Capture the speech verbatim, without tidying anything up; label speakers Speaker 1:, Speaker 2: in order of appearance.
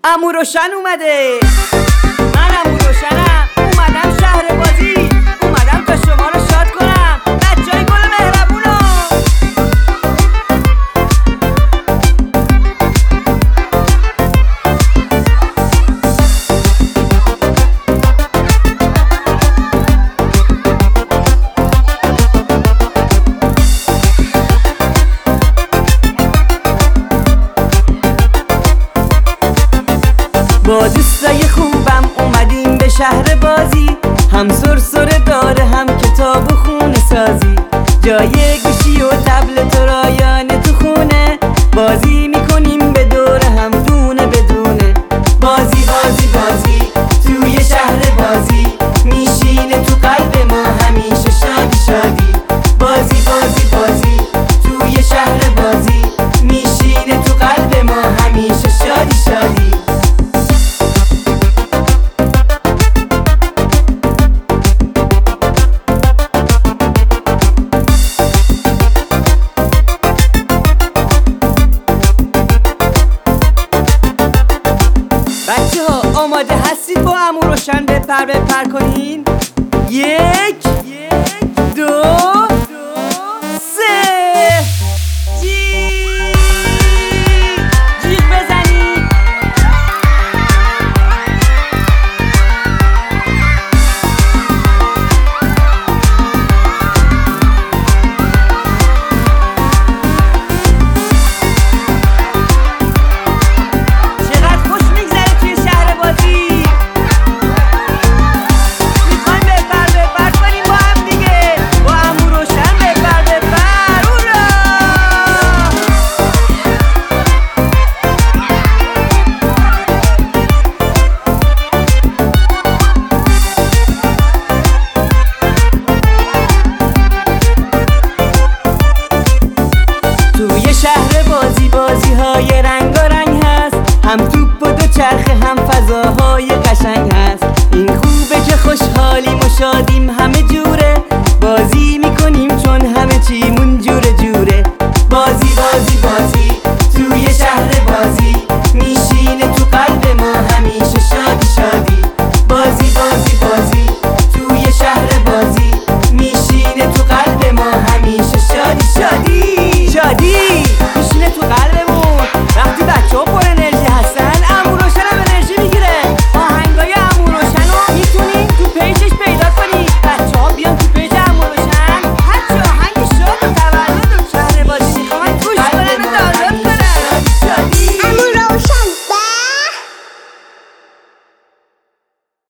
Speaker 1: عمو روشن اومده. من عمو روشنم، اومدم شهر بازی، اومدم تا شما رو شاد کنم بچهای گل مهربونو. با دوستای خوبم اومدیم به شهر بازی، هم سرسره داره هم کتاب و خونه سازی، جای گوشی و تبلت و رایانه تو خونه، بازی میکنیم به دور هم دونه بدونه. بازی بازی بازی توی شهر بازی، میشینه تو قلب ما همیشه شادی شادی. بازی بازی بازی توی شهر بازی، میشینه تو قلب ما همیشه شادی شادی. بچه ها آماده هستید با عمو روشن بپر بپر کنین؟ یک دو سه جیغ جیغ بزنید. شهر بازی بازی های رنگ و رنگ هست، هم توپ و دوچرخه هم فضاهای قشنگ هست. این خوبه که خوشحالیم و شادیم همه جوره، بازی میکنیم چون همه چیمون